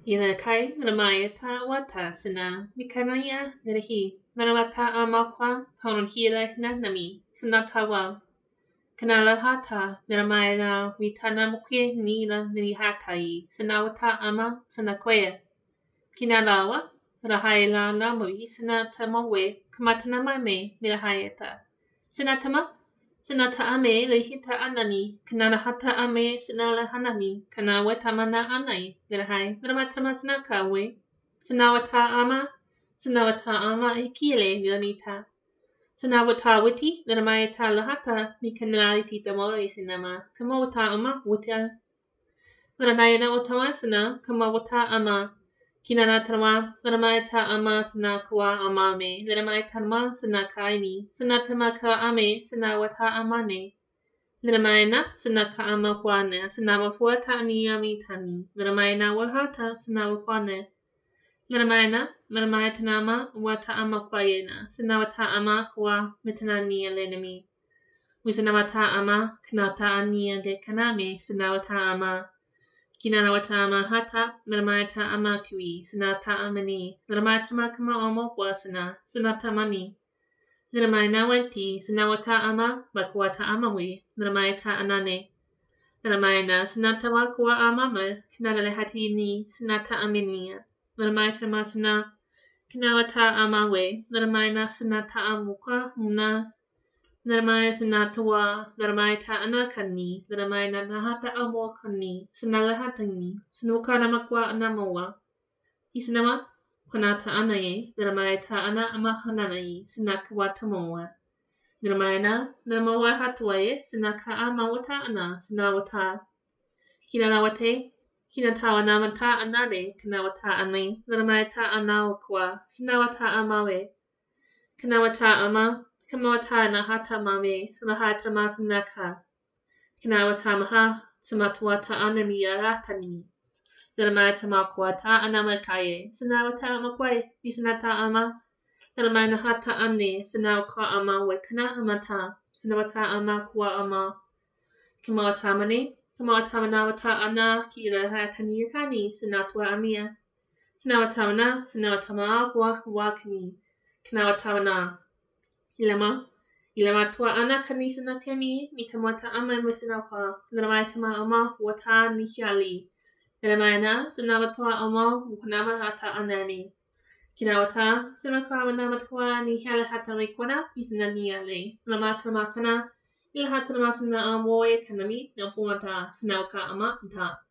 Ila kai ramaya ta wata sana mikanaya nirahi maramata amakwa konon hila na nami sanatawa kanala hata niramaya na witana mukye nila nilihatai sanawata ama sanakwea kinalawa rahaila lamui sanatamawe kamatanama me mirahayata sanatama Sanata ame lehita anani, kanana hata ame sanala hanami, kanawata mana anai, lirahai, ramatama sanakawe, sanawata ama ikile nilamita. Sanawata witi, liramayata lahata, mikanaliti tamore sinama, kamawata ama wita. Liranayana watawasana, kamawata ama, kinanatarama, liramayata ama sanakawa amame, liramayatama sanakaini, sanatamaka ame, sanawata amane. Liramayana sanaka amakwane, sanawata niyamitani, liramayana wahata, sanawakwane. Liramayatanama, wata amakwayena, sanawata amakwa, mitanani alenami. Wisanawata ama, kanata ania de kaname, sanawata ama. Kinanawata ama hata, liramayata ama kui, sanata amani, liramayatama kama omo wasana, sanata mani. Liramayana wenti, sanawata ama, bakwata amawi, liramayata anane. Liramayana sanata wakwa amama, kanadale hatini, sanata aminia. Liramayatama sana, kinawata amawe, liramayana sanata amukwa, muna. Liramaya sanatawa, liramayata anakani, liramayana nahata amokani, sanalahatani, sanukana makwa anamawa. Isanama, kwanata anaye, liramayata ana amahananaye, sanakawatamowa. Liramayana, liramawa hatuaye, sanaka amawata ana, sanawata. Kinanawate, kinatawa namata anade, kanawata ane, liramayata anawakwa, sanawata amawe. Kanawata ama, kamawata na hata mame, samahata masanaka. Kanawata maha, samatwata anamiya ratani. Liramayata makwata anamakaye, sanawata makwaye, bisanata ama. Liramayana hata ane, sanawaka ama wekana amata, sanawata ama kwa ama. Kamawata mane, kamawata manawata ana, kira hatani yakani, sanatwa amia. Sanawata mana, sanawata maa wakani. Kanawata mana. Ilama tua ana kanisa na kemi, mitamata ama musinaka, liramayatama ama wata nihiali. Liramayana, sanawatua ama ukunama hata anami. Kinawata, samaka manamatua nihiala hata mikwana, isananiale. Liramatama kana, ilahata namasana amoye kanami, napumata, sanawaka ama ta.